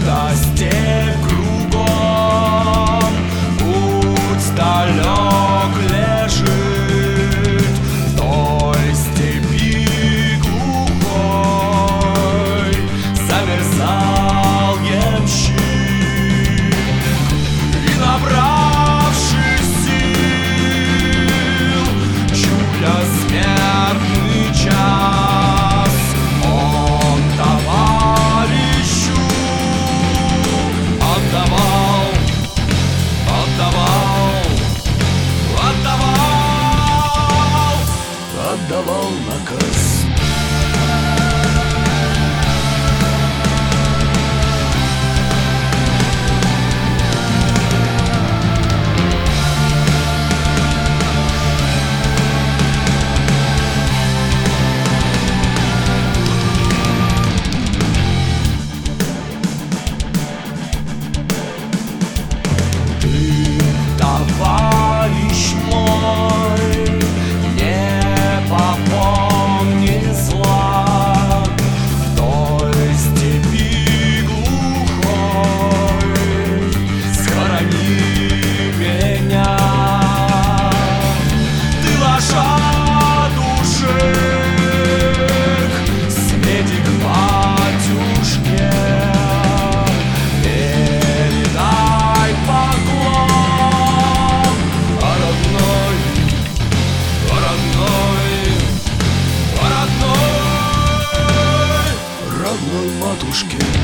будто степь кругом, путь далек лежит вдоль степи глухой. Замерзал ямщик и, набравшись сил, чуя смертный час, он товарищу отдавал, отдавал, отдавал, отдавал наказ. Товарищ мой, не попомни зла, вдоль степи глухой схорони меня. Ты лошадушек, съезди к батюшке, передай поклон родной, родной, родной, родной матушке.